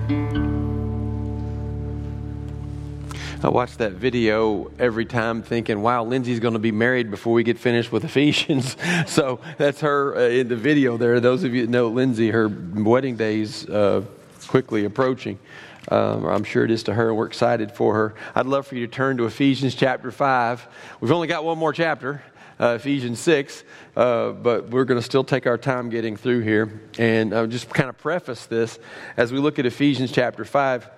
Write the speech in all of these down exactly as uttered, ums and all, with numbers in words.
I watch that video every time thinking, wow, Lindsay's going to be married before we get finished with Ephesians. So that's her uh, in the video there. Those of you that know Lindsay, her wedding day's uh, quickly approaching. Um, I'm sure it is to her, and we're excited for her. I'd love for you to turn to Ephesians chapter five. We've only got one more chapter, uh, Ephesians six, uh, but we're going to still take our time getting through here. And I'll just kind of preface this as we look at Ephesians chapter five.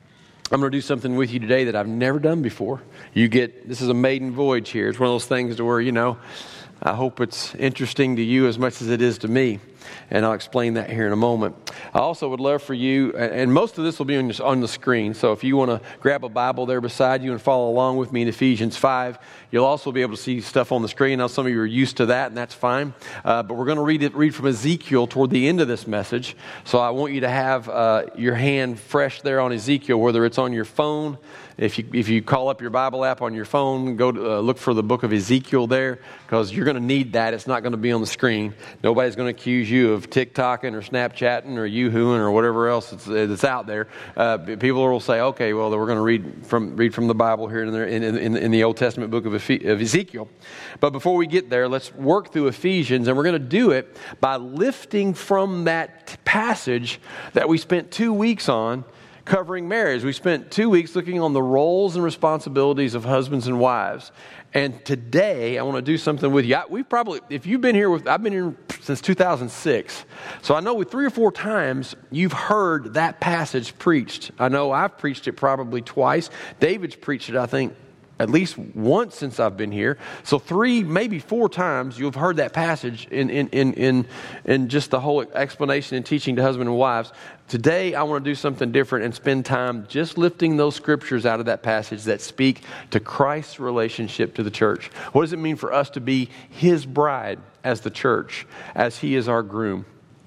I'm going to do something with you today that I've never done before. You get, this is a maiden voyage here. It's one of those things to where, you know, I hope it's interesting to you as much as it is to me. And I'll explain that here in a moment. I also would love for you, and most of this will be on, your, on the screen, so if you want to grab a Bible there beside you and follow along with me in Ephesians five, you'll also be able to see stuff on the screen. Now, some of you are used to that, and that's fine. Uh, but we're going to read it, read from Ezekiel toward the end of this message. So I want you to have uh, your hand fresh there on Ezekiel, whether it's on your phone. If you if you call up your Bible app on your phone, go to, uh, look for the book of Ezekiel there, because you're going to need that. It's not going to be on the screen. Nobody's going to accuse you of TikToking or Snapchatting or Yoo-hooing or whatever else that's, that's out there. Uh, people will say, okay, well, we're going to read from read from the Bible here in the, in, in, in the Old Testament book of, Ephe- of Ezekiel. But before we get there, let's work through Ephesians, and we're going to do it by lifting from that passage that we spent two weeks on, covering marriage. We spent two weeks looking on the roles and responsibilities of husbands and wives. And today, I want to do something with you. I, we've probably, if you've been here with, I've been here since two thousand six. So I know with three or four times, you've heard that passage preached. I know I've preached it probably twice. David's preached it, I think, at least once since I've been here. So three, maybe four times you've heard that passage in in in in, in just the whole explanation and teaching to husband and wives. Today, I want to do something different and spend time just lifting those scriptures out of that passage that speak to Christ's relationship to the church. What does it mean for us to be His bride as the church, as He is our groom?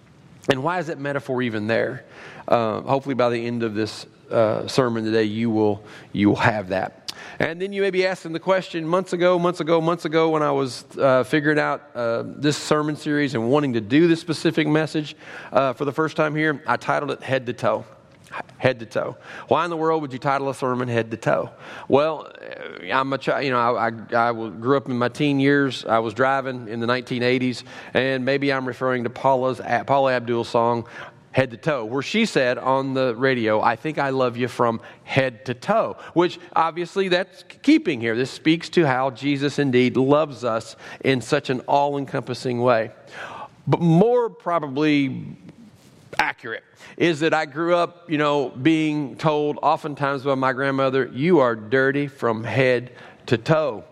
And why is that metaphor even there? Uh, hopefully by the end of this uh, sermon today, you will you will have that. And then you may be asking the question, months ago, months ago, months ago, when I was uh, figuring out uh, this sermon series and wanting to do this specific message uh, for the first time here, I titled it Head to Toe. Head to toe. Why in the world would you title a sermon Head to Toe? Well, I'm a child. You know, I, I, I grew up in my teen years. I was driving in the nineteen eighties, and maybe I'm referring to Paula's Paula Abdul's song Head to Toe, where she said on the radio, I think I love you from head to toe, which obviously that's keeping here. This speaks to how Jesus indeed loves us in such an all-encompassing way. But more probably accurate is that I grew up, you know, being told oftentimes by my grandmother, you are dirty from head to toe.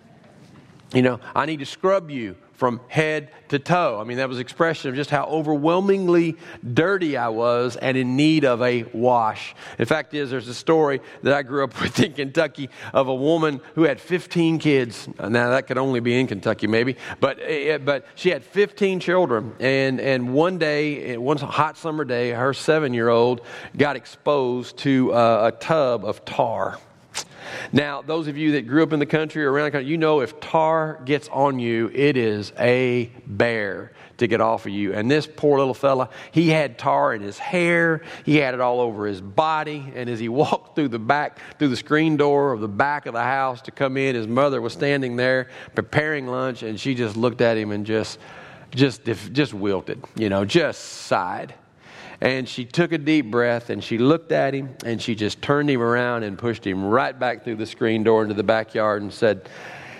You know, I need to scrub you from head to toe. I mean, that was an expression of just how overwhelmingly dirty I was and in need of a wash. In fact, is there's a story that I grew up with in Kentucky of a woman who had fifteen kids. Now, that could only be in Kentucky, maybe, but but she had fifteen children. And, and one day, one hot summer day, her seven-year-old got exposed to uh, a tub of tar. Now, those of you that grew up in the country or around the country, you know if tar gets on you, it is a bear to get off of you. And this poor little fella, he had tar in his hair. He had it all over his body. And as he walked through the back, through the screen door of the back of the house to come in, his mother was standing there preparing lunch, and she just looked at him and just, just, just wilted, you know, just sighed. And she took a deep breath, and she looked at him, and she just turned him around and pushed him right back through the screen door into the backyard and said,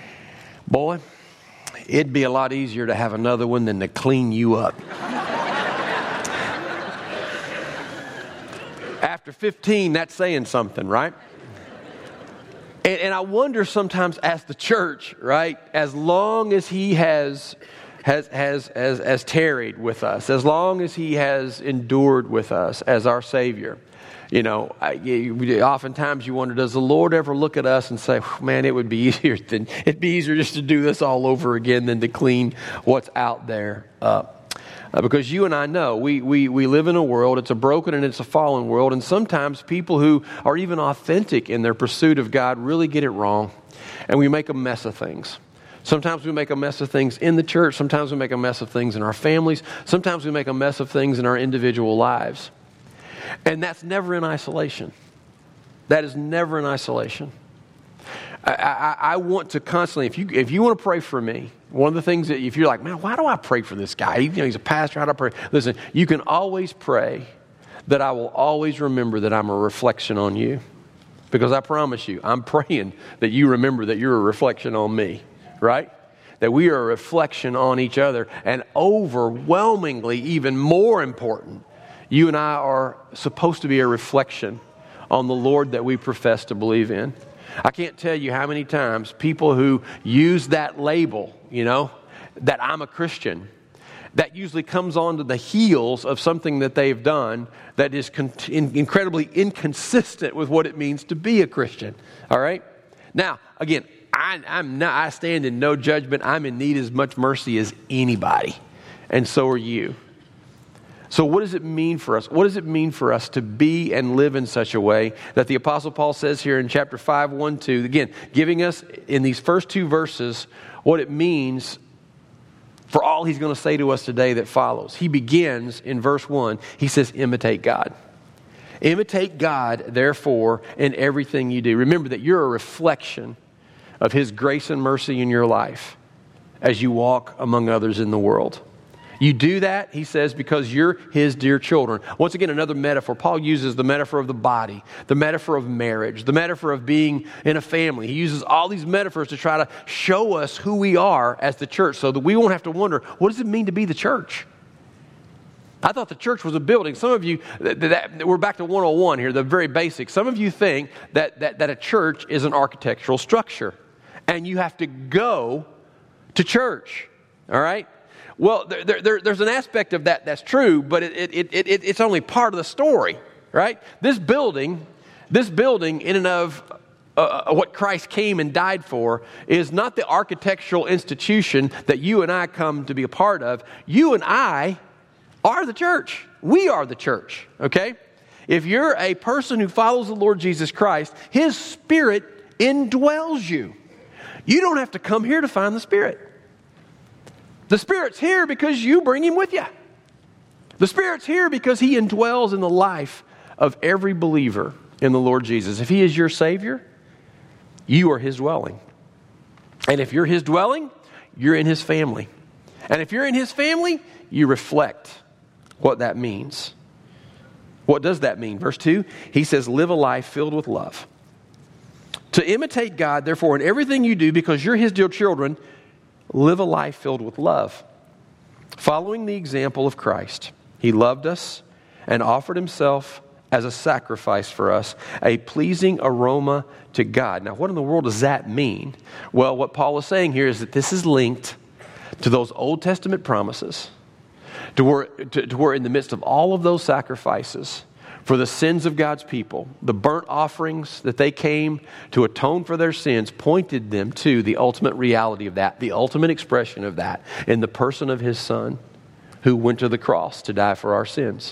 boy, it'd be a lot easier to have another one than to clean you up. After fifteen, that's saying something, right? And, and I wonder sometimes as the church, right, as long as he has... Has, has, has, has tarried with us, as long as He has endured with us as our Savior. You know, I, you, oftentimes you wonder, does the Lord ever look at us and say, man, it would be easier than it'd be easier just to do this all over again than to clean what's out there up? Uh, because you and I know we, we, we live in a world, it's a broken and it's a fallen world, and sometimes people who are even authentic in their pursuit of God really get it wrong, and we make a mess of things. Sometimes we make a mess of things in the church. Sometimes we make a mess of things in our families. Sometimes we make a mess of things in our individual lives. And that's never in isolation. That is never in isolation. I, I, I want to constantly, if you if you want to pray for me, one of the things that if you're like, man, why do I pray for this guy? He, you know, he's a pastor, how do I pray? Listen, you can always pray that I will always remember that I'm a reflection on you. Because I promise you, I'm praying that you remember that you're a reflection on me, right? That we are a reflection on each other. And overwhelmingly, even more important, you and I are supposed to be a reflection on the Lord that we profess to believe in. I can't tell you how many times people who use that label, you know, that I'm a Christian, that usually comes on to the heels of something that they've done that is con- in- incredibly inconsistent with what it means to be a Christian. All right? Now, again, I, I'm not, I stand in no judgment. I'm in need as much mercy as anybody. And so are you. So what does it mean for us? What does it mean for us to be and live in such a way that the Apostle Paul says here in chapter five, one, two, again, giving us in these first two verses what it means for all he's going to say to us today that follows. He begins in verse one. He says, imitate God. Imitate God, therefore, in everything you do. Remember that you're a reflection of His grace and mercy in your life as you walk among others in the world. You do that, he says, because you're His dear children. Once again, another metaphor. Paul uses the metaphor of the body, the metaphor of marriage, the metaphor of being in a family. He uses all these metaphors to try to show us who we are as the church so that we won't have to wonder, what does it mean to be the church? I thought the church was a building. Some of you, that, that, we're back to one oh one here, the very basics. Some of you think that, that, that a church is an architectural structure and you have to go to church, all right? Well, there, there, there's an aspect of that that's true, but it, it, it, it, it's only part of the story, right? This building, this building in and of uh, what Christ came and died for is not the architectural institution that you and I come to be a part of. You and I are the church. We are the church, okay? If you're a person who follows the Lord Jesus Christ, His Spirit indwells you. You don't have to come here to find the Spirit. The Spirit's here because you bring Him with you. The Spirit's here because He indwells in the life of every believer in the Lord Jesus. If He is your Savior, you are His dwelling. And if you're His dwelling, you're in His family. And if you're in His family, you reflect what that means. What does that mean? Verse two, he says, live a life filled with love. To imitate God, therefore, in everything you do, because you're His dear children, live a life filled with love. Following the example of Christ, He loved us and offered Himself as a sacrifice for us, a pleasing aroma to God. Now, what in the world does that mean? Well, what Paul is saying here is that this is linked to those Old Testament promises, to where, to, to where in the midst of all of those sacrifices, for the sins of God's people, the burnt offerings that they came to atone for their sins pointed them to the ultimate reality of that, the ultimate expression of that in the person of His Son who went to the cross to die for our sins.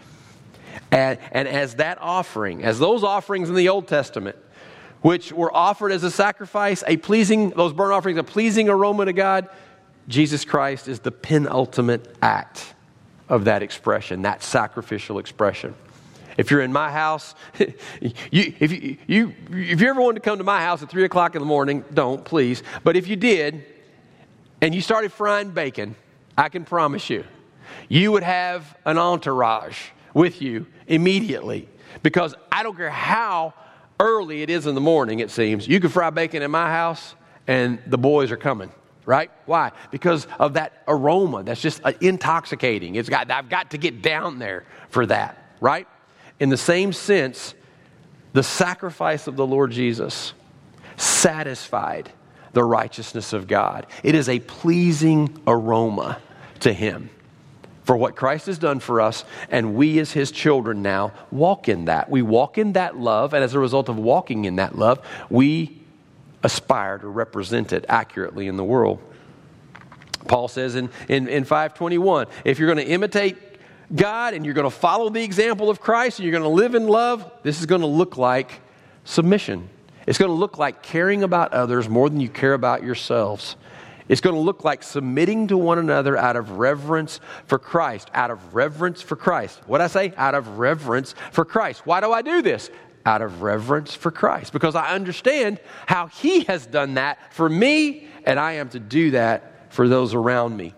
And, and as that offering, as those offerings in the Old Testament, which were offered as a sacrifice, a pleasing, those burnt offerings, a pleasing aroma to God, Jesus Christ is the penultimate act of that expression, that sacrificial expression. If you're in my house, you, if you, you if you ever wanted to come to my house at three o'clock in the morning, don't, please. But if you did, and you started frying bacon, I can promise you, you would have an entourage with you immediately. Because I don't care how early it is in the morning, it seems. You can fry bacon in my house, and the boys are coming. Right? Why? Because of that aroma that's just intoxicating. It's got, I've got to get down there for that. Right? In the same sense, the sacrifice of the Lord Jesus satisfied the righteousness of God. It is a pleasing aroma to Him for what Christ has done for us, and we as His children now walk in that. We walk in that love, and as a result of walking in that love, we aspire to represent it accurately in the world. Paul says in, in, in five twenty-one, if you're going to imitate God and you're going to follow the example of Christ and you're going to live in love, this is going to look like submission. It's going to look like caring about others more than you care about yourselves It's going to look like submitting to one another out of reverence for Christ. Out of reverence for Christ. What did I say? Out of reverence for Christ. Why do I do this? Out of reverence for Christ. Because I understand how He has done that for me, and I am to do that for those around me.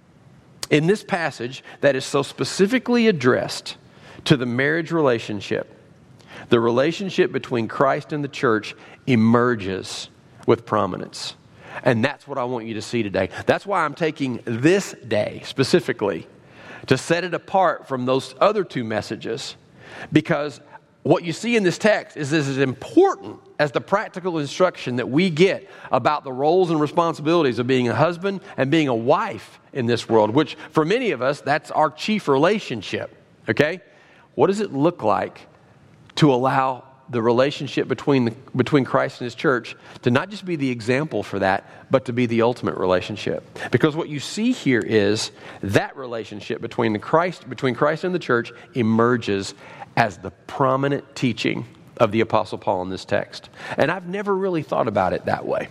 In this passage that is so specifically addressed to the marriage relationship, the relationship between Christ and the church emerges with prominence. And that's what I want you to see today. That's why I'm taking this day specifically to set it apart from those other two messages. Because what you see in this text is this is important as the practical instruction that we get about the roles and responsibilities of being a husband and being a wife in this world, which for many of us, that's our chief relationship. Okay? What does it look like to allow the relationship between the, between Christ and His church to not just be the example for that, but to be the ultimate relationship? Because what you see here is that relationship between the Christ between Christ and the church emerges as the prominent teaching of the Apostle Paul in this text. And I've never really thought about it that way.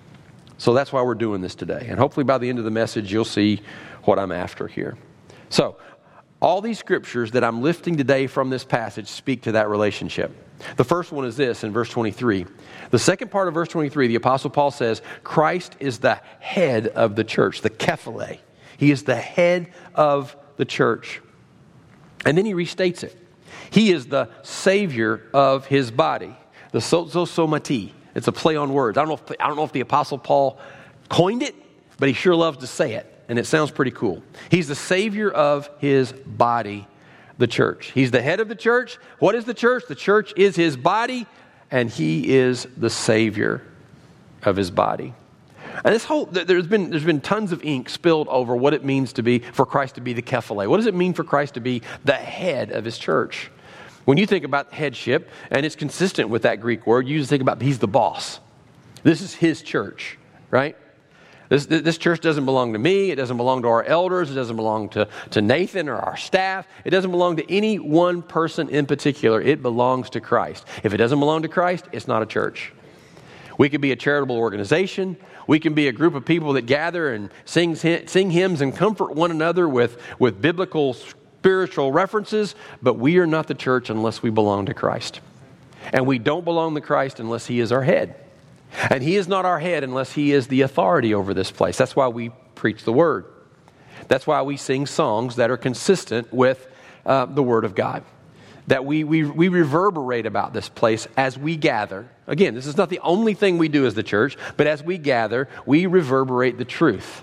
So that's why we're doing this today. And hopefully by the end of the message, you'll see what I'm after here. So, all these scriptures that I'm lifting today from this passage speak to that relationship. The first one is this in verse twenty-three. The second part of verse twenty-three, the Apostle Paul says, Christ is the head of the church, the kephale. He is the head of the church. And then he restates it. He is the Savior of His body, the sozosomati. It's a play on words. I don't know if, I don't know if the Apostle Paul coined it, but he sure loves to say it. And it sounds pretty cool. He's the Savior of His body, the church. He's the head of the church. What is the church? The church is His body, and He is the Savior of His body. And this whole, there's been there's been tons of ink spilled over what it means to be, for Christ to be the kephale. What does it mean for Christ to be the head of His church? When you think about headship, and it's consistent with that Greek word, you just think about He's the boss. This is His church, right? This, this church doesn't belong to me. It doesn't belong to our elders. It doesn't belong to, to Nathan or our staff. It doesn't belong to any one person in particular. It belongs to Christ. If it doesn't belong to Christ, it's not a church. We could be a charitable organization. We can be a group of people that gather and sing, sing hymns and comfort one another with, with biblical spiritual references, but we are not the church unless we belong to Christ. And we don't belong to Christ unless He is our head. And He is not our head unless He is the authority over this place. That's why we preach the Word. That's why we sing songs that are consistent with uh, the Word of God. That we, we, we reverberate about this place as we gather. Again, this is not the only thing we do as the church, but as we gather, we reverberate the truth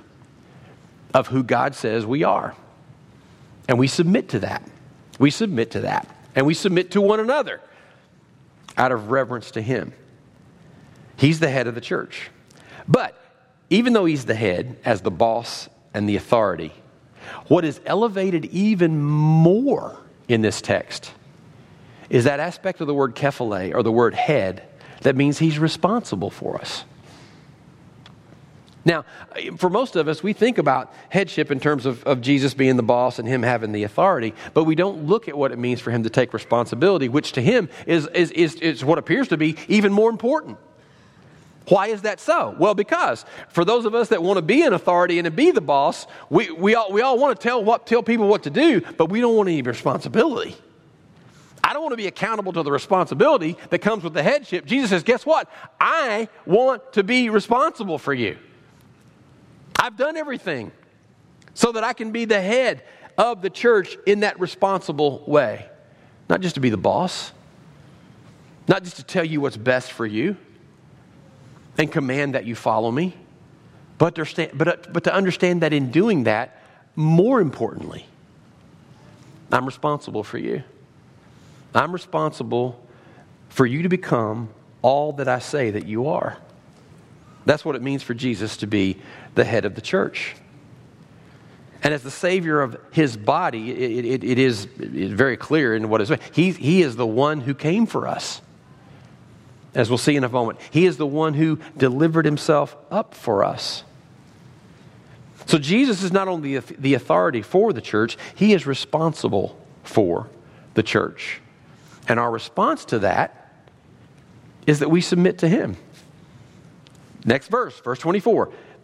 of who God says we are. And we submit to that. We submit to that. And we submit to one another out of reverence to Him. He's the head of the church. But even though He's the head as the boss and the authority, what is elevated even more in this text is that aspect of the word kephale, or the word head, that means He's responsible for us. Now, for most of us, we think about headship in terms of, of Jesus being the boss and Him having the authority, but we don't look at what it means for Him to take responsibility, which to Him is, is, is, is what appears to be even more important. Why is that so? Well, because for those of us that want to be an authority and to be the boss, we, we all, we all want to tell what tell people what to do, but we don't want any responsibility. I don't want to be accountable to the responsibility that comes with the headship. Jesus says, guess what? I want to be responsible for you. I've done everything so that I can be the head of the church in that responsible way. Not just to be the boss, not just to tell you what's best for you and command that you follow me, but to, but, but to understand that in doing that, more importantly, I'm responsible for you. I'm responsible for you to become all that I say that you are. That's what it means for Jesus to be the head of the church. And as the Savior of His body, it, it, it is very clear in what is. He, he is the one who came for us. As we'll see in a moment, He is the one who delivered Himself up for us. So Jesus is not only the authority for the church, He is responsible for the church. And our response to that is that we submit to Him. Next verse, verse twenty-four.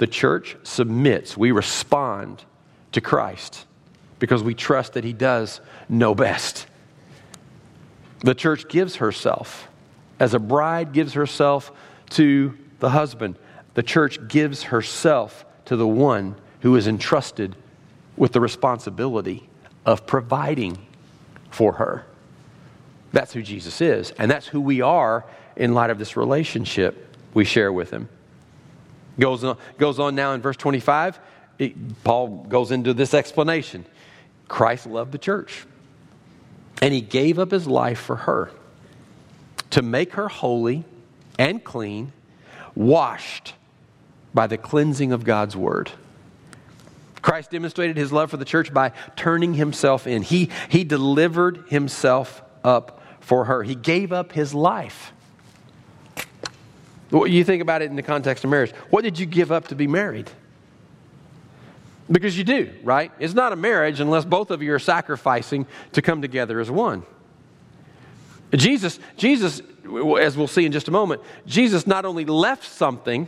the church submits. We respond to Christ because we trust that he does know best. The church gives herself. As a bride gives herself to the husband, the church gives herself to the one who is entrusted with the responsibility of providing for her. That's who Jesus is, and that's who we are in light of this relationship we share with him. Goes on, goes on now in verse twenty-five, it, Paul goes into this explanation. Christ loved the church, and he gave up his life for her to make her holy and clean, washed by the cleansing of God's word. Christ demonstrated his love for the church by turning himself in. He, he delivered himself up for her. He gave up his life. You think about it in the context of marriage. What did you give up to be married? Because you do, right? It's not a marriage unless both of you are sacrificing to come together as one. Jesus, Jesus, as we'll see in just a moment, Jesus not only left something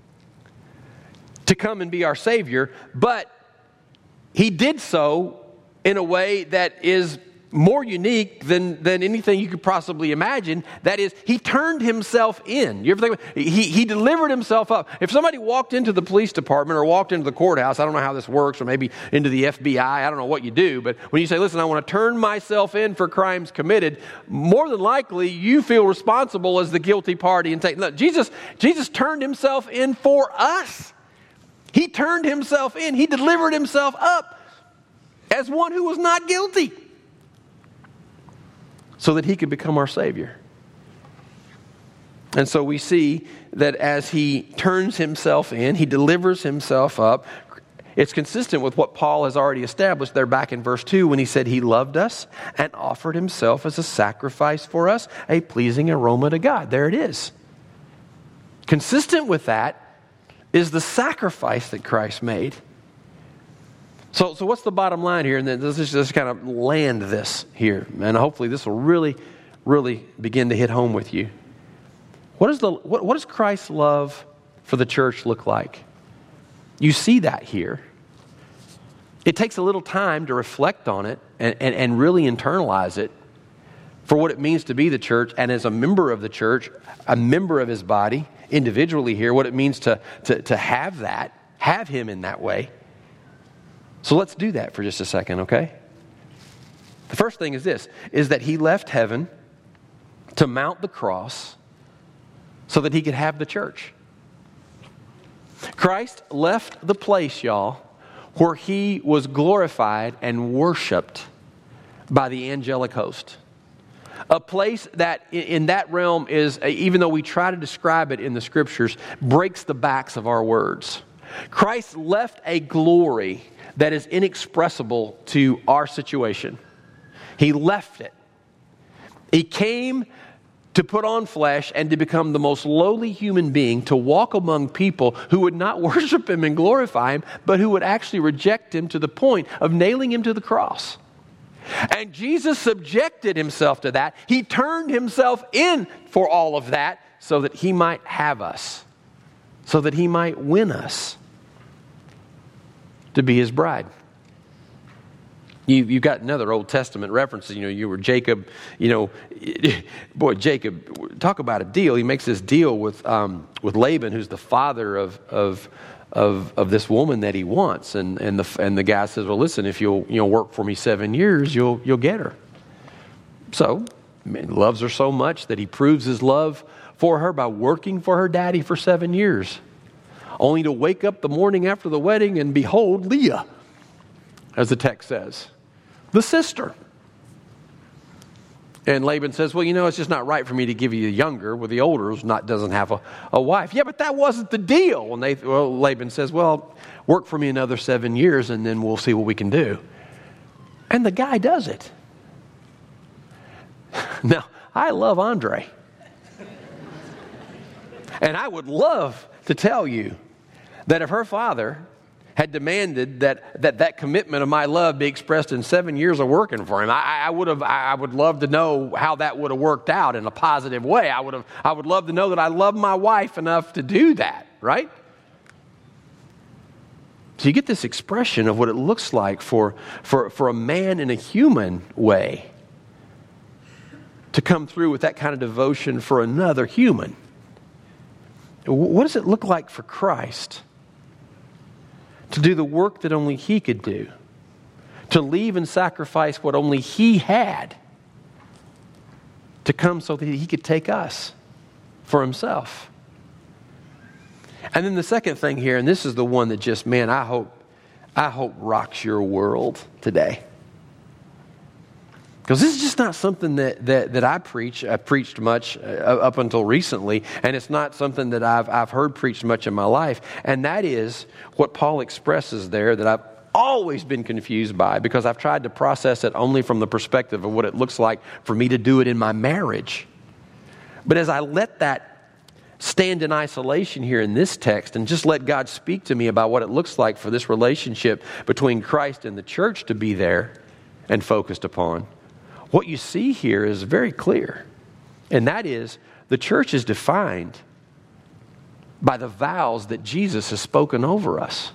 to come and be our Savior, but he did so in a way that is more unique than, than anything you could possibly imagine. That is, he turned himself in. You ever think about it? He, he delivered himself up. If somebody walked into the police department or walked into the courthouse, I don't know how this works, or maybe into the F B I, I don't know what you do, but when you say, listen, I want to turn myself in for crimes committed, more than likely you feel responsible as the guilty party and take, look, Jesus, Jesus turned himself in for us. He turned himself in. He delivered himself up as one who was not guilty so that he could become our Savior. And so we see that as he turns himself in, he delivers himself up. It's consistent with what Paul has already established there back in verse two when he said he loved us and offered himself as a sacrifice for us, a pleasing aroma to God. There it is. Consistent with that is the sacrifice that Christ made. So, so what's the bottom line here? And then let's just, just kind of land this here. And hopefully this will really, really begin to hit home with you. What, is the, what, what does Christ's love for the church look like? You see that here. It takes a little time to reflect on it and, and, and really internalize it for what it means to be the church, and as a member of the church, a member of his body, individually here, what it means to, to, to have that, have him in that way. So let's do that for just a second, okay? The first thing is this, is that he left heaven to mount the cross so that he could have the church. Christ left the place, y'all, where he was glorified and worshiped by the angelic host. A place that in that realm is, even though we try to describe it in the scriptures, breaks the backs of our words. Christ left a glory that is inexpressible to our situation. He left it. He came to put on flesh and to become the most lowly human being, to walk among people who would not worship him and glorify him, but who would actually reject him to the point of nailing him to the cross. And Jesus subjected himself to that. He turned himself in for all of that so that he might have us, so that he might win us to be his bride. You, you've got another Old Testament references. You know, you were Jacob, you know, boy, Jacob, talk about a deal. He makes this deal with um, with Laban, who's the father of of of of this woman that he wants. And and the and the guy says, well, listen, if you'll you know work for me seven years, you'll you'll get her. So, I mean, he loves her so much that he proves his love for her by working for her daddy for seven years. Only to wake up the morning after the wedding and behold Leah, as the text says, the sister. And Laban says, well, you know, it's just not right for me to give you the younger, with the older who's not doesn't have a, a wife. Yeah, but that wasn't the deal. And they, well, Laban says, well, work for me another seven years and then we'll see what we can do. And the guy does it. Now, I love Andre. And I would love to tell you that if her father had demanded that that, that commitment of my love be expressed in seven years of working for him, I, I would have. I would love to know how that would have worked out in a positive way. I would have. I would love to know that I love my wife enough to do that, right? So you get this expression of what it looks like for, for, for a man in a human way to come through with that kind of devotion for another human. What does it look like for Christ to do the work that only He could do? To leave and sacrifice what only He had to come so that He could take us for Himself. And then the second thing here, and this is the one that just, man, I hope, I hope rocks your world today. Because this is just not something that, that, that I preach. I've preached much uh, up until recently, and it's not something that I've, I've heard preached much in my life. And that is what Paul expresses there that I've always been confused by, because I've tried to process it only from the perspective of what it looks like for me to do it in my marriage. But as I let that stand in isolation here in this text and just let God speak to me about what it looks like for this relationship between Christ and the church to be there and focused upon, what you see here is very clear. And that is, the church is defined by the vows that Jesus has spoken over us.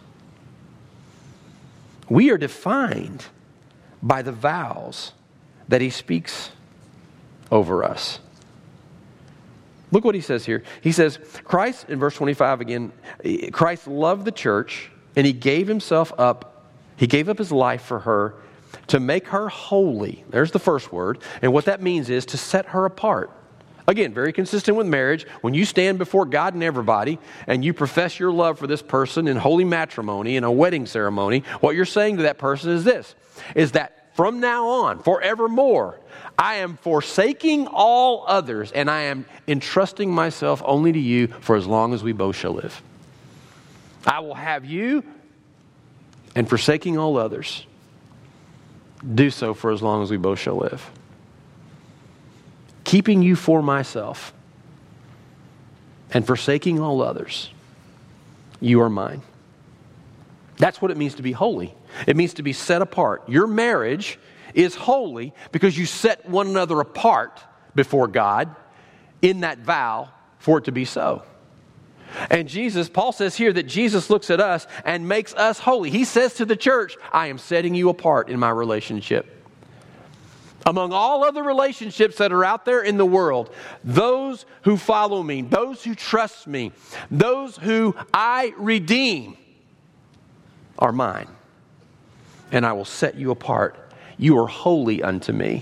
We are defined by the vows that He speaks over us. Look what He says here. He says, Christ, in verse twenty-five again, Christ loved the church and He gave Himself up. He gave up His life for her to make her holy. There's the first word. And what that means is to set her apart. Again, very consistent with marriage. When you stand before God and everybody and you profess your love for this person in holy matrimony, in a wedding ceremony, what you're saying to that person is this, is that from now on, forevermore, I am forsaking all others and I am entrusting myself only to you for as long as we both shall live. I will have you, and forsaking all others, do so for as long as we both shall live. Keeping you for myself and forsaking all others, you are mine. That's what it means to be holy. It means to be set apart. Your marriage is holy because you set one another apart before God in that vow for it to be so. And Jesus, Paul says here that Jesus looks at us and makes us holy. He says to the church, I am setting you apart in my relationship. Among all other relationships that are out there in the world, those who follow me, those who trust me, those who I redeem are mine. And I will set you apart. You are holy unto me.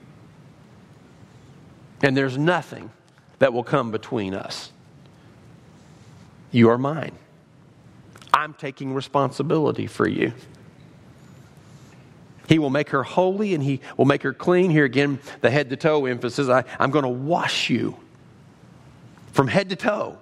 And there's nothing that will come between us. You are mine. I'm taking responsibility for you. He will make her holy and He will make her clean. Here again, the head to toe emphasis. I, I'm going to wash you from head to toe.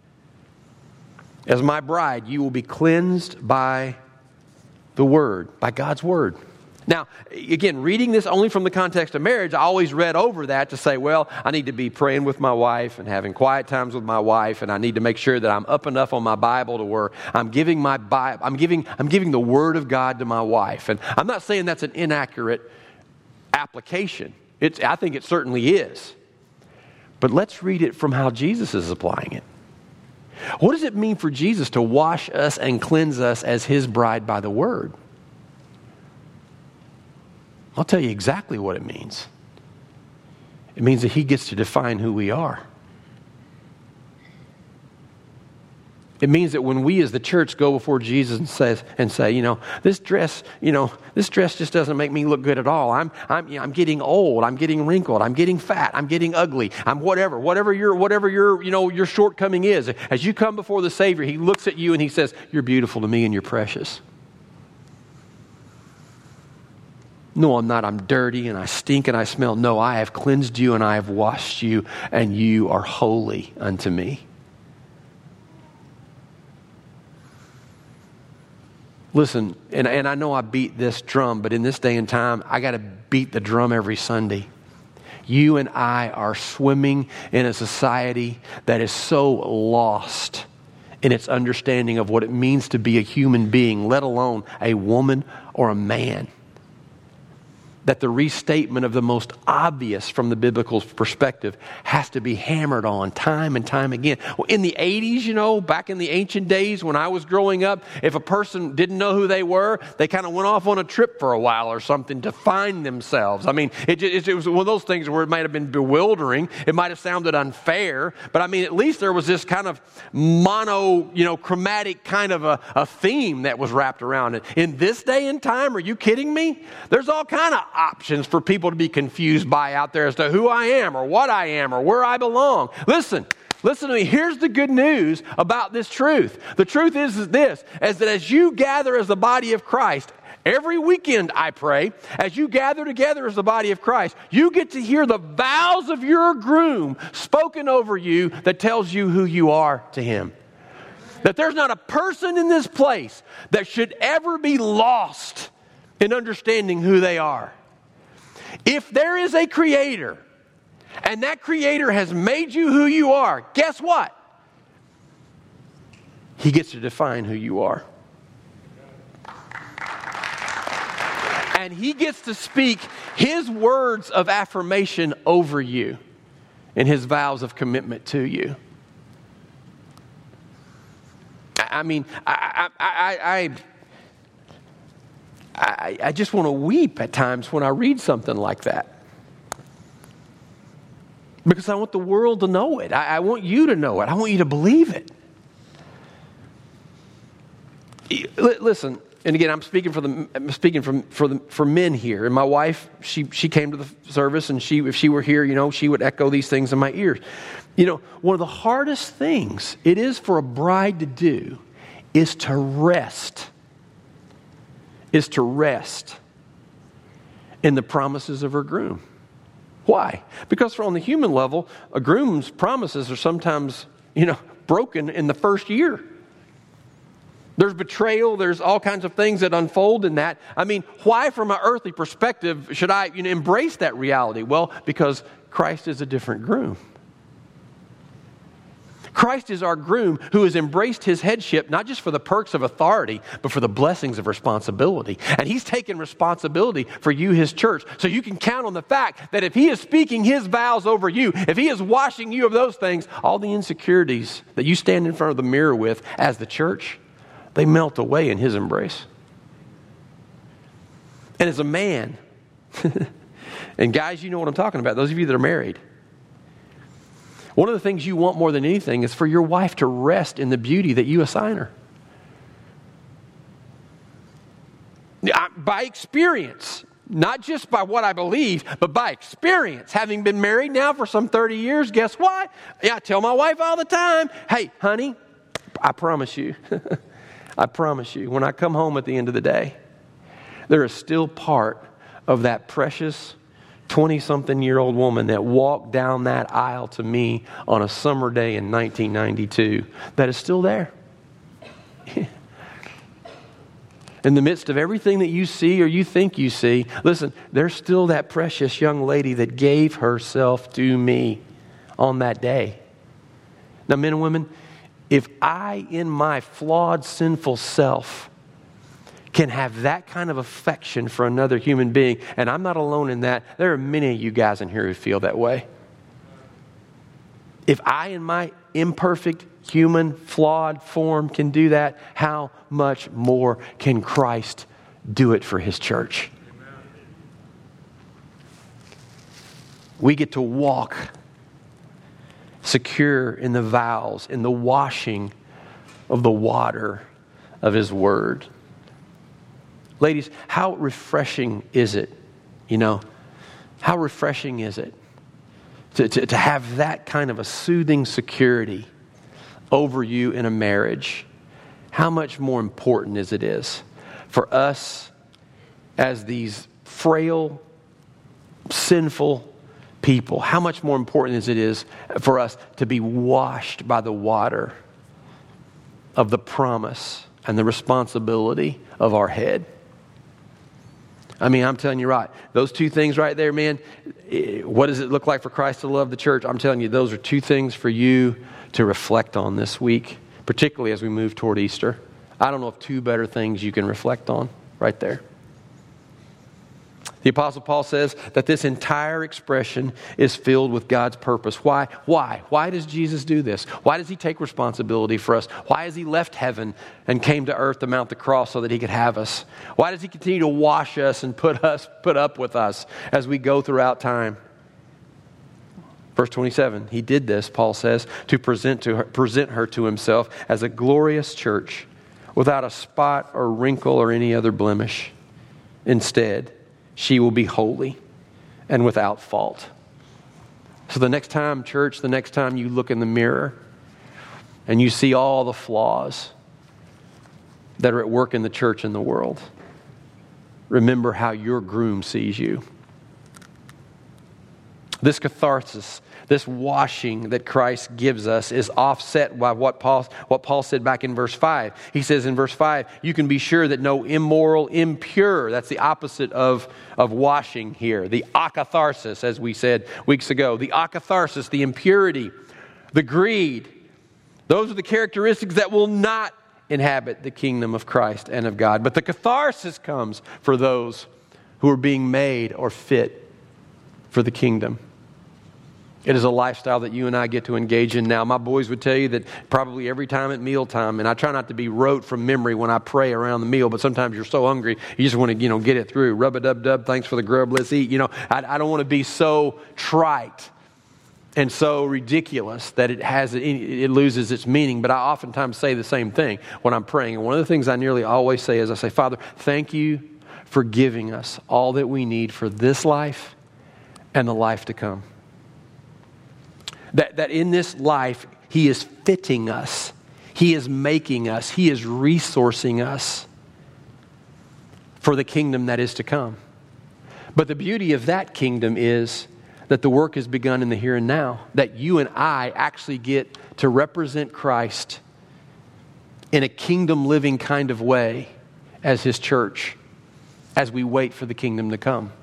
As my bride, you will be cleansed by the Word, by God's Word. Now, again, reading this only from the context of marriage, I always read over that to say, well, I need to be praying with my wife and having quiet times with my wife, and I need to make sure that I'm up enough on my Bible to where I'm giving my Bible, I'm giving, I'm giving the Word of God to my wife. And I'm not saying that's an inaccurate application. It's, I think it certainly is. But let's read it from how Jesus is applying it. What does it mean for Jesus to wash us and cleanse us as His bride by the Word? I'll tell you exactly what it means. It means that He gets to define who we are. It means that when we as the church go before Jesus and says and say, you know, this dress, you know, this dress just doesn't make me look good at all. I'm I'm you know, I'm getting old, I'm getting wrinkled, I'm getting fat, I'm getting ugly, I'm whatever, whatever your whatever your, you know, your shortcoming is. As you come before the Savior, He looks at you and He says, you're beautiful to me and you're precious. No, I'm not. I'm dirty and I stink and I smell. No, I have cleansed you and I have washed you and you are holy unto me. Listen, and, and I know I beat this drum, but in this day and time, I got to beat the drum every Sunday. You and I are swimming in a society that is so lost in its understanding of what it means to be a human being, let alone a woman or a man. that the restatement of the most obvious from the biblical perspective has to be hammered on time and time again. Well, in the eighties, you know, back in the ancient days when I was growing up, if a person didn't know who they were, they kind of went off on a trip for a while or something to find themselves. I mean, it, just, it was one of those things where it might have been bewildering. It might have sounded unfair, but I mean, at least there was this kind of mono, you know, chromatic kind of a, a theme that was wrapped around it. In this day and time, are you kidding me? There's all kind of options for people to be confused by out there as to who I am or what I am or where I belong. Listen, listen to me. Here's the good news about this truth. The truth is, is this, is that as you gather as the body of Christ, every weekend, I pray, as you gather together as the body of Christ, you get to hear the vows of your groom spoken over you that tells you who you are to him. That there's not a person in this place that should ever be lost in understanding who they are. If there is a creator, and that creator has made you who you are, guess what? He gets to define who you are. And he gets to speak his words of affirmation over you and his vows of commitment to you. I mean, I, I, I, I, I just want to weep at times when I read something like that. Because I want the world to know it. I, I want you to know it. I want you to believe it. Listen, and again, I'm speaking for the I'm speaking from for the for men here. And my wife, she she came to the service, and she if she were here, you know, she would echo these things in my ears. You know, one of the hardest things it is for a bride to do is to rest. Is to rest in the promises of her groom. Why? Because on the human level, a groom's promises are sometimes, you know, broken in the first year. There's betrayal. There's all kinds of things that unfold in that. I mean, why from an earthly perspective should I, you know, embrace that reality? Well, because Christ is a different groom. Christ is our groom who has embraced his headship, not just for the perks of authority, but for the blessings of responsibility. And he's taken responsibility for you, his church. So you can count on the fact that if he is speaking his vows over you, if he is washing you of those things, all the insecurities that you stand in front of the mirror with as the church, they melt away in his embrace. And as a man, and guys, you know what I'm talking about, those of you that are married, one of the things you want more than anything is for your wife to rest in the beauty that you assign her. By experience, not just by what I believe, but by experience. Having been married now for some thirty years, guess what? Yeah, I tell my wife all the time, hey, honey, I promise you, I promise you, when I come home at the end of the day, there is still part of that precious twenty-something-year-old woman that walked down that aisle to me on a summer day in nineteen ninety-two that is still there. In the midst of everything that you see or you think you see, listen, there's still that precious young lady that gave herself to me on that day. Now, men and women, if I, in my flawed, sinful self, can have that kind of affection for another human being, and I'm not alone in that. There are many of you guys in here who feel that way. If I, in my imperfect, human, flawed form, can do that, how much more can Christ do it for his church? Amen. We get to walk secure in the vows, in the washing of the water of his word. Ladies, how refreshing is it, you know, how refreshing is it to, to, to have that kind of a soothing security over you in a marriage? How much more important is it is for us as these frail, sinful people, how much more important is it is for us to be washed by the water of the promise and the responsibility of our head? I mean, I'm telling you right. Those two things right there, man, what does it look like for Christ to love the church? I'm telling you, those are two things for you to reflect on this week, particularly as we move toward Easter. I don't know of two better things you can reflect on right there. The Apostle Paul says that this entire expression is filled with God's purpose. Why? Why? Why does Jesus do this? Why does he take responsibility for us? Why has he left heaven and came to earth to mount the cross so that he could have us? Why does he continue to wash us and put us, put up with us as we go throughout time? Verse twenty-seven, he did this, Paul says, to present to her, present her to himself as a glorious church without a spot or wrinkle or any other blemish. Instead, she will be holy and without fault. So the next time, church, the next time you look in the mirror and you see all the flaws that are at work in the church and the world, remember how your groom sees you. This catharsis, this washing that Christ gives us is offset by what Paul, what Paul said back in verse five. He says in verse five, you can be sure that no immoral, impure, that's the opposite of, of washing here. The akatharsis, as we said weeks ago. The akatharsis, the impurity, the greed. Those are the characteristics that will not inhabit the kingdom of Christ and of God. But the catharsis comes for those who are being made or fit for the kingdom. It is a lifestyle that you and I get to engage in now. My boys would tell you that probably every time at mealtime, and I try not to be rote from memory when I pray around the meal, but sometimes you're so hungry, you just want to, you know, get it through. Rub-a-dub-dub, thanks for the grub, let's eat. You know, I, I don't want to be so trite and so ridiculous that it has it loses its meaning. But I oftentimes say the same thing when I'm praying. And one of the things I nearly always say is I say, Father, thank you for giving us all that we need for this life and the life to come. That, that in this life, He is fitting us. He is making us. He is resourcing us for the kingdom that is to come. But the beauty of that kingdom is that the work has begun in the here and now. That you and I actually get to represent Christ in a kingdom living kind of way as His church as we wait for the kingdom to come.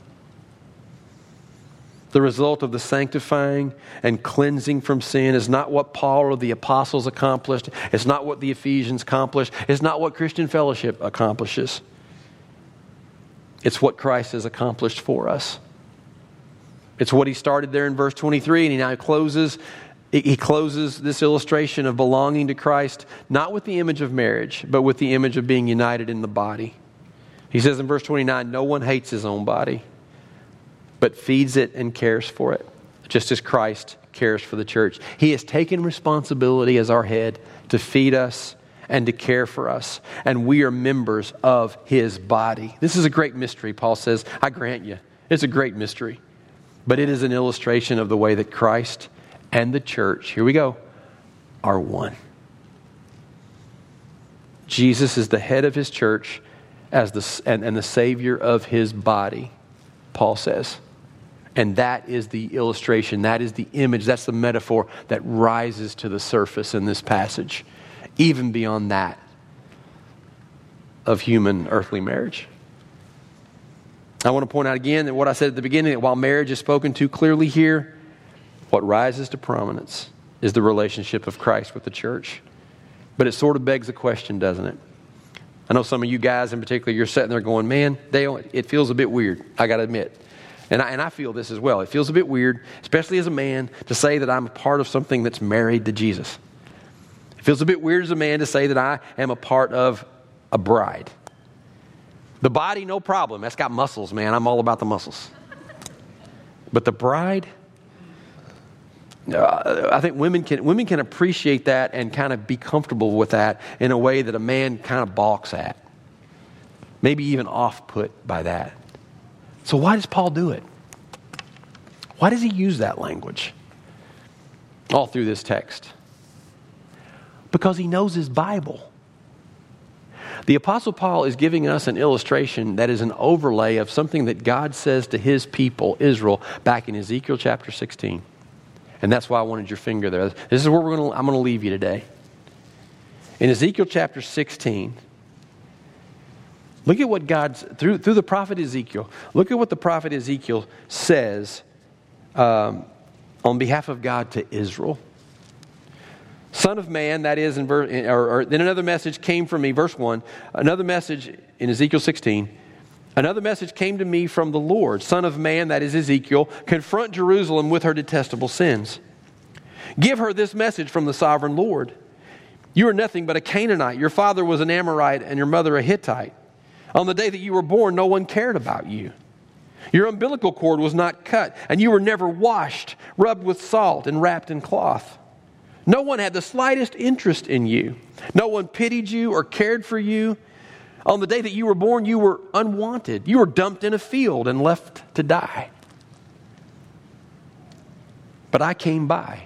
The result of the sanctifying and cleansing from sin is not what Paul or the apostles accomplished. It's not what the Ephesians accomplished. It's not what Christian fellowship accomplishes. It's what Christ has accomplished for us. It's what he started there in verse twenty-three, and he now closes, he closes this illustration of belonging to Christ, not with the image of marriage, but with the image of being united in the body. He says in verse twenty-nine, no one hates his own body, but feeds it and cares for it, just as Christ cares for the church. He has taken responsibility as our head to feed us and to care for us, and we are members of His body. This is a great mystery, Paul says. I grant you, it's a great mystery, but it is an illustration of the way that Christ and the church, here we go, are one. Jesus is the head of His church as the and, and the Savior of His body, Paul says. And that is the illustration, that is the image, that's the metaphor that rises to the surface in this passage, even beyond that of human earthly marriage. I want to point out again that what I said at the beginning, that while marriage is spoken to clearly here, what rises to prominence is the relationship of Christ with the church. But it sort of begs a question, doesn't it? I know some of you guys in particular, you're sitting there going, man, Dale, it feels a bit weird, I got to admit. And I, and I feel this as well. It feels a bit weird, especially as a man, to say that I'm a part of something that's married to Jesus. It feels a bit weird as a man to say that I am a part of a bride. The body, no problem. That's got muscles, man. I'm all about the muscles. But the bride, uh, I think women can women can appreciate that and kind of be comfortable with that in a way that a man kind of balks at. Maybe even off-put by that. So why does Paul do it? Why does he use that language all through this text? Because he knows his Bible. The Apostle Paul is giving us an illustration that is an overlay of something that God says to His people, Israel, back in Ezekiel chapter sixteen. And that's why I wanted your finger there. This is where we're going to, I'm going to leave you today. In Ezekiel chapter sixteen, look at what God's, through, through the prophet Ezekiel, look at what the prophet Ezekiel says um, on behalf of God to Israel. Son of man, that is, in verse, or, or then another message came from me, verse one, another message in Ezekiel sixteen, Another message came to me from the Lord. Son of man, that is Ezekiel, confront Jerusalem with her detestable sins. Give her this message from the sovereign Lord. You are nothing but a Canaanite. Your father was an Amorite and your mother a Hittite. On the day that you were born, no one cared about you. Your umbilical cord was not cut, and you were never washed, rubbed with salt, and wrapped in cloth. No one had the slightest interest in you. No one pitied you or cared for you. On the day that you were born, you were unwanted. You were dumped in a field and left to die. But I came by.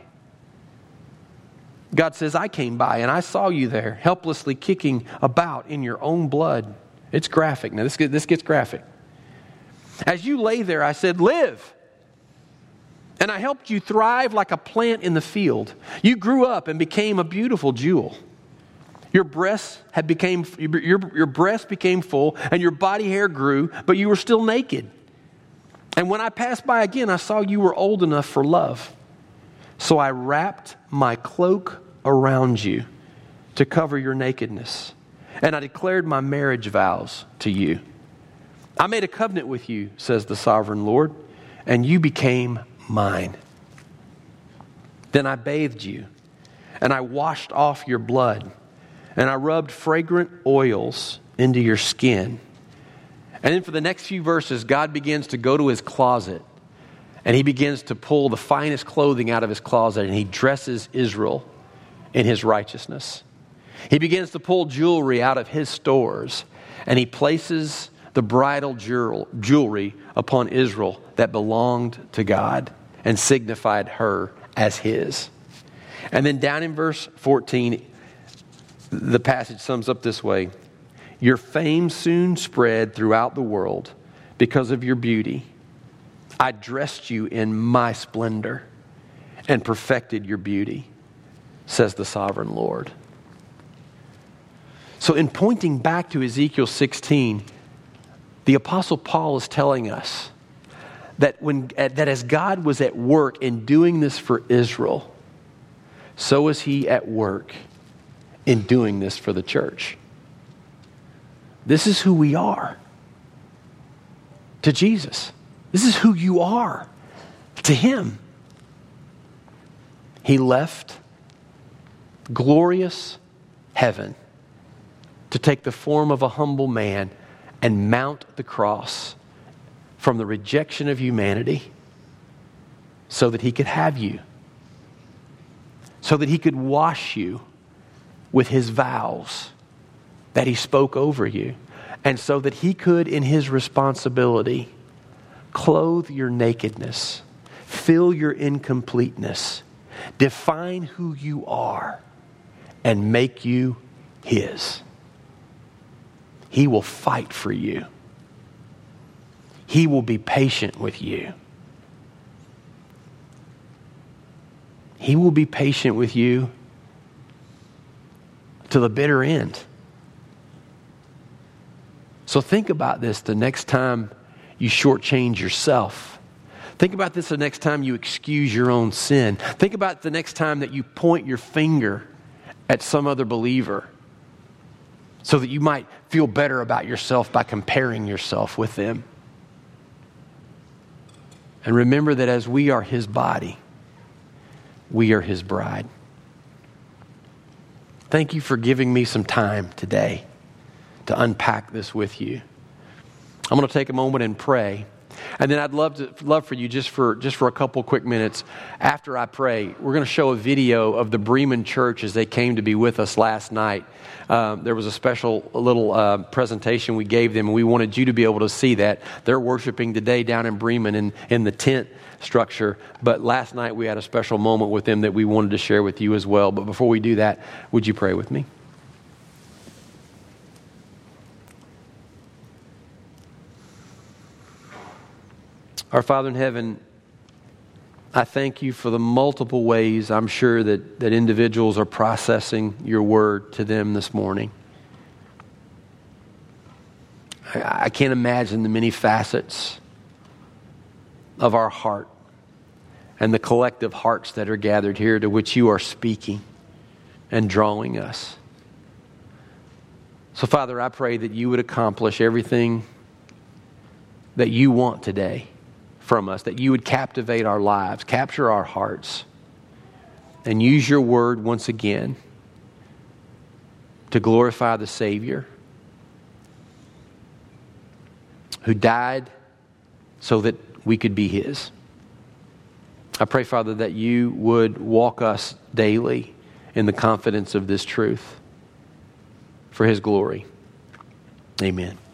God says, I came by and I saw you there, helplessly kicking about in your own blood. It's graphic. Now, this gets, this gets graphic. As you lay there, I said, live. And I helped you thrive like a plant in the field. You grew up and became a beautiful jewel. Your breasts had became your, your breasts became full and your body hair grew, but you were still naked. And when I passed by again, I saw you were old enough for love. So I wrapped my cloak around you to cover your nakedness. And I declared my marriage vows to you. I made a covenant with you, says the sovereign Lord, and you became mine. Then I bathed you, and I washed off your blood, and I rubbed fragrant oils into your skin. And then for the next few verses, God begins to go to his closet, and he begins to pull the finest clothing out of his closet, and he dresses Israel in his righteousness. He begins to pull jewelry out of his stores, and he places the bridal jewelry upon Israel that belonged to God and signified her as his. And then down in verse fourteen, the passage sums up this way. Your fame soon spread throughout the world because of your beauty. I dressed you in my splendor and perfected your beauty, says the sovereign Lord. So in pointing back to Ezekiel sixteen, the Apostle Paul is telling us that when that as God was at work in doing this for Israel, so is he at work in doing this for the church. This is who we are to Jesus. This is who you are to him. He left glorious heaven to take the form of a humble man and mount the cross from the rejection of humanity so that he could have you, so that he could wash you with his vows that he spoke over you, and so that he could, in his responsibility, clothe your nakedness, fill your incompleteness, define who you are, and make you his. He will fight for you. He will be patient with you. He will be patient with you to the bitter end. So think about this the next time you shortchange yourself. Think about this the next time you excuse your own sin. Think about the next time that you point your finger at some other believer so that you might feel better about yourself by comparing yourself with them. And remember that as we are his body, we are his bride. Thank you for giving me some time today to unpack this with you. I'm going to take a moment and pray. And then I'd love to love for you just for just for a couple quick minutes after I pray. We're going to show a video of the Bremen Church as they came to be with us last night. Um, there was a special little uh, presentation we gave them, and we wanted you to be able to see that. They're worshiping today down in Bremen in, in the tent structure. But last night we had a special moment with them that we wanted to share with you as well. But before we do that, would you pray with me? Our Father in heaven, I thank you for the multiple ways I'm sure that, that individuals are processing your word to them this morning. I, I can't imagine the many facets of our heart and the collective hearts that are gathered here to which you are speaking and drawing us. So, Father, I pray that you would accomplish everything that you want today from us, that you would captivate our lives, capture our hearts, and use your word once again to glorify the Savior who died so that we could be His. I pray, Father, that you would walk us daily in the confidence of this truth for His glory. Amen.